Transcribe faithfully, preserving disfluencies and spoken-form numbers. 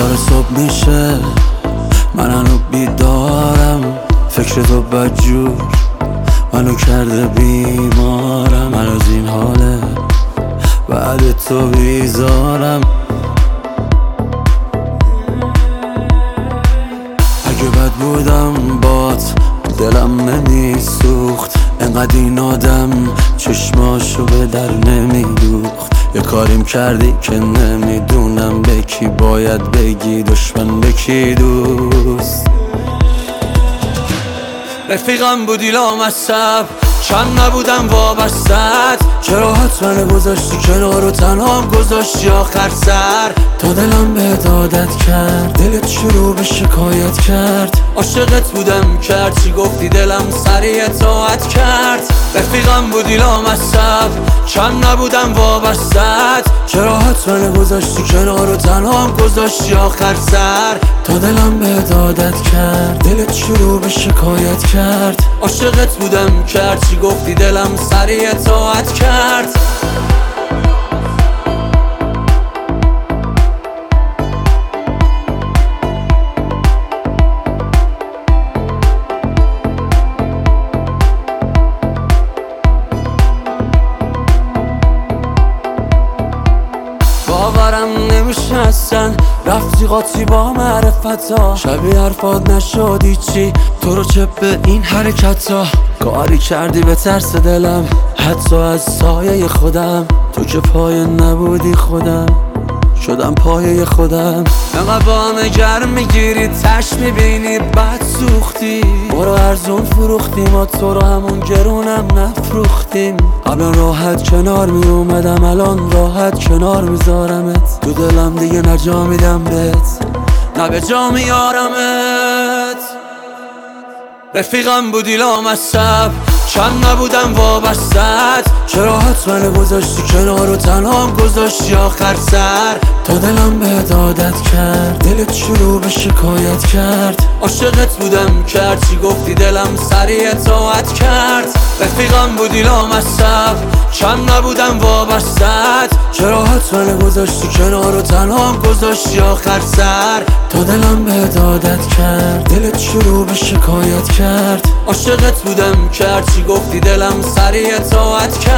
داره صبح میشه، من هنو بیدارم. فکر تو بدجور منو کرده بیمارم. من از این حاله بعد تو بیزارم. اگه بد بودم بات دلم نمیسوخت، انقدر این آدم چشماشو به در نمیدوخت. یه کاریم کردی که نمیدونم به کی باید بگی دشمن به کی دوست. رفیقم بودی لامصب، چند نبودم وابستت. چرا حتما گذاشتی کنار و تنها گذاشتی آخر سر؟ تا دلم به عادت کرد، دلت شروع به شکایت کرد. عاشقت بودم کرد چی گفتی دلم سریع اطاعت کرد. رفیقم بودی لامصب، چند نبودم وابستت. چرا حتما گذاشتی کنار و تنها گذاشتی آخر سر؟ تا دلم به عادت کرد، دلت شروع به شکایت کرد. عاشقت بودم کرد چی گفتی دلم سریع اطاعت کرد. باورم نمیشه اصلا رفتی قاطی با معرفتا. شبیه حرفات نشدی چی تو رو چه به این حرکتا. کاری کردی به ترس دلم حتی از سایه خودم. تو که پایه نبودی خودم شدم پایه خودم. انقدر با همه گرم میگیری تش میبینی بد سوختی. برو ارزون فروختی ما تو رو همون گرونم نفروختیم. قبلا راحت کنار میومدم الان راحت کنار میذارمت. تو دلم دیگه نجا میدم بهت نه به جا میارمت. رفیقم بودی لامصب، چند نبودم وابستت. چرا حتما گذاشتی کنار و تنها گذاشتی آخر سر؟ تا دلم به عادت کرد، دلت شروع به شکایت کرد. عاشقت بودم کرد چی گفتی دلم سریع اطاعت کرد. رفیقم بودی لامصب، چند نبودم وابستت. چرا حتما گذاشتی کنار و تنها گذاشتی آخر سر؟ تا دلم به عادت کرد، دلت شروع به شکایت کرد. عاشقت بودم کرد چی گفتی دلم سریع اطاعت کرد.